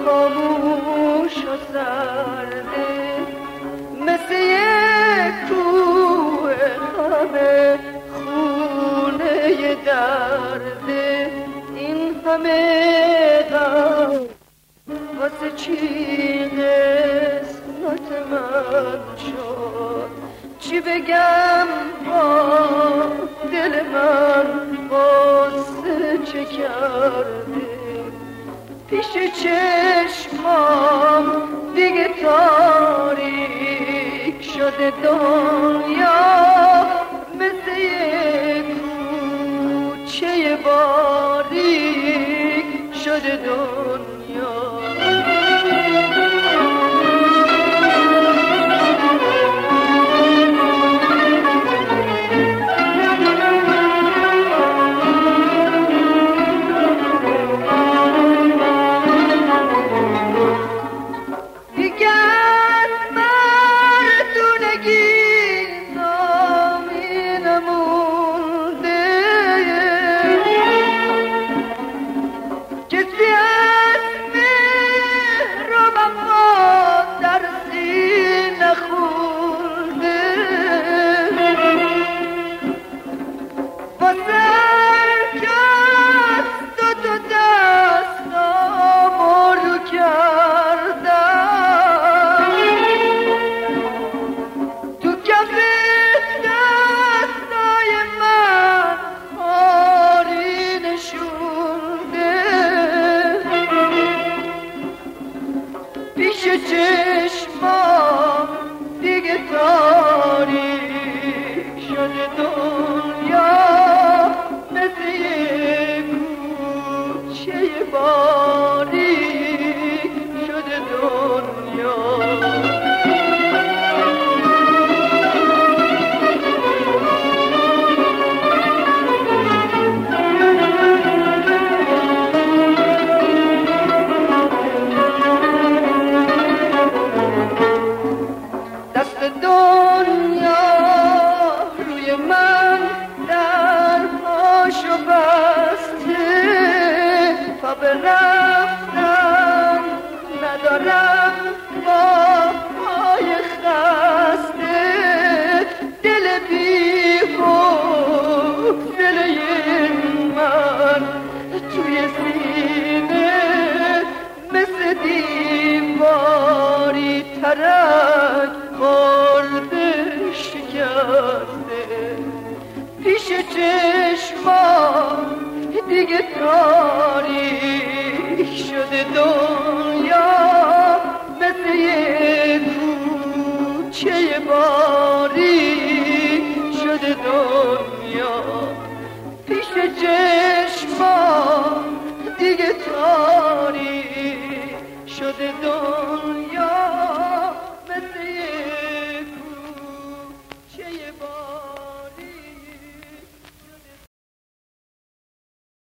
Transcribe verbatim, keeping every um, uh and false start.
خاموش و سرده، مثل یک کوه همه خونه درده. این همه غم واسه چی قسمت من شد؟ چی بگم با دل من قصه چه کرده؟ پیش چشمام دیگه تاریک شده دنیا، مثل یک کوچه باریک شده دنیا. چشمام دیگه تاریک شده دنیا، مثل یک کوچه باریک شده دنیا. دنیا روی من در پاشو بسته، تا برفتم ندارم با پای خسته. دل بی‌حوصله من توی سینه مثل دیواری ترک خورده شکسته. پیش چشمام دیگه تاریک شده دو